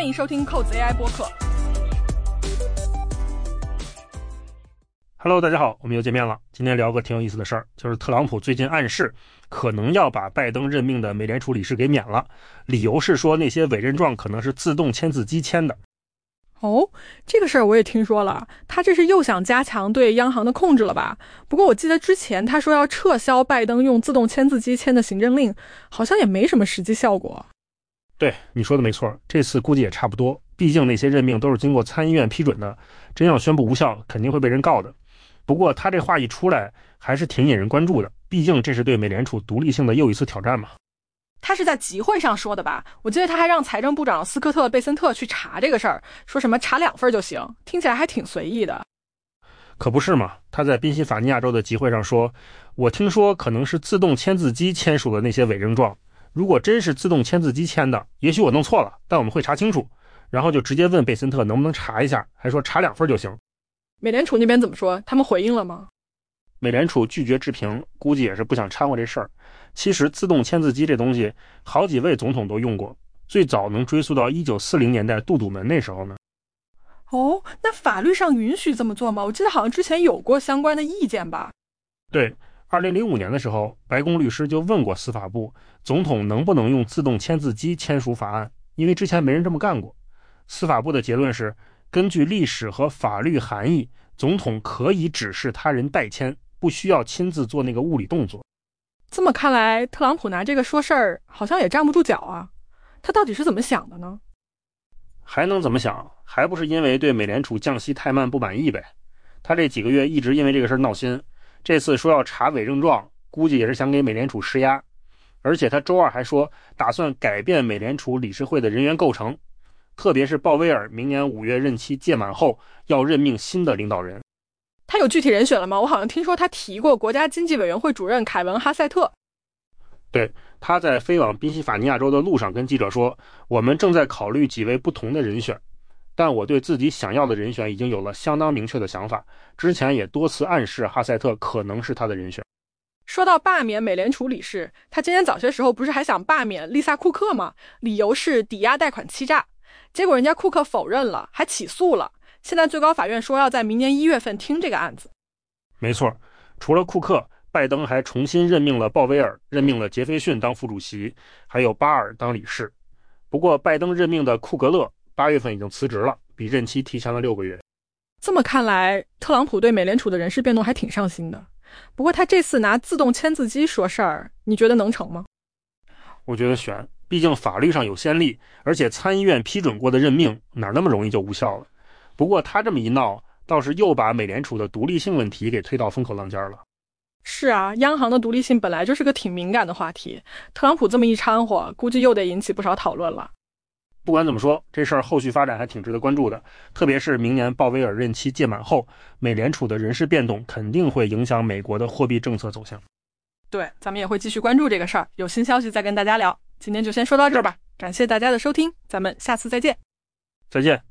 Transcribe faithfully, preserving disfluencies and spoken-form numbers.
欢迎收听扣子 A I 播客。 Hello， 大家好，我们又见面了。今天聊个挺有意思的事儿，就是特朗普最近暗示可能要把拜登任命的美联储理事给免了，理由是说那些委任状可能是自动签字机签的。 哦，这个事儿我也听说了，他这是又想加强对央行的控制了吧？不过我记得之前他说要撤销拜登用自动签字机签的行政令，好像也没什么实际效果。 对，你说的没错，这次估计也差不多，毕竟那些任命都是经过参议院批准的，真要宣布无效，肯定会被人告的。不过他这话一出来，还是挺引人关注的，毕竟这是对美联储独立性的又一次挑战嘛。 他是在集会上说的吧？我记得他还让财政部长斯科特·贝森特去查这个事儿，说什么查两份就行，听起来还挺随意的。 可不是嘛，他在宾夕法尼亚州的集会上说，我听说可能是自动签字机签署的那些委任状，如果真是自动签字机签的，也许我弄错了，但我们会查清楚。然后就直接问贝森特能不能查一下，还说查两份就行。 美联储那边怎么说？他们回应了吗？ 美联储拒绝置评，估计也是不想掺和这事儿。其实自动签字机这东西好几位总统都用过，最早能追溯到一九四零年代杜笃门那时候呢。 哦，那法律上允许这么做吗？我记得好像之前有过相关的意见吧。 对，二零零五年的时候，白宫律师就问过司法部，总统能不能用自动签字机签署法案，因为之前没人这么干过。司法部的结论是，根据历史和法律含义，总统可以指示他人代签，不需要亲自做那个物理动作。 这么看来，特朗普拿这个说事儿好像也站不住脚啊。他到底是怎么想的呢？ 还能怎么想？还不是因为对美联储降息太慢不满意呗。他这几个月一直因为这个事儿闹心，这次说要查委任状，估计也是想给美联储施压。而且他周二还说打算改变美联储理事会的人员构成，特别是鲍威尔明年五月任期届满后要任命新的领导人。 他有具体人选了吗？我好像听说他提过国家经济委员会主任凯文·哈塞特。 对，他在飞往宾夕法尼亚州的路上跟记者说，我们正在考虑几位不同的人选，但我对自己想要的人选已经有了相当明确的想法，之前也多次暗示哈塞特可能是他的人选。 说到罢免美联储理事，他今天早些时候不是还想罢免丽萨·库克吗？理由是抵押贷款欺诈，结果人家库克否认了，还起诉了。现在最高法院说要在明年一月份听这个案子。 没错，除了库克，拜登还重新任命了鲍威尔，任命了杰斐逊当副主席，还有巴尔当理事。不过拜登任命的库格勒八月份已经辞职了，比任期提前了六个月。 这么看来，特朗普对美联储的人事变动还挺上心的。不过他这次拿自动签字机说事儿，你觉得能成吗？ 我觉得悬，毕竟法律上有先例，而且参议院批准过的任命哪那么容易就无效了。不过他这么一闹，倒是又把美联储的独立性问题给推到风口浪尖了。 是啊，央行的独立性本来就是个挺敏感的话题，特朗普这么一掺和，估计又得引起不少讨论了。 不管怎么说，这事儿后续发展还挺值得关注的，特别是明年鲍威尔任期届满后，美联储的人事变动肯定会影响美国的货币政策走向。 对，咱们也会继续关注这个事儿，有新消息再跟大家聊。今天就先说到这儿吧，感谢大家的收听，咱们下次再见。 再见。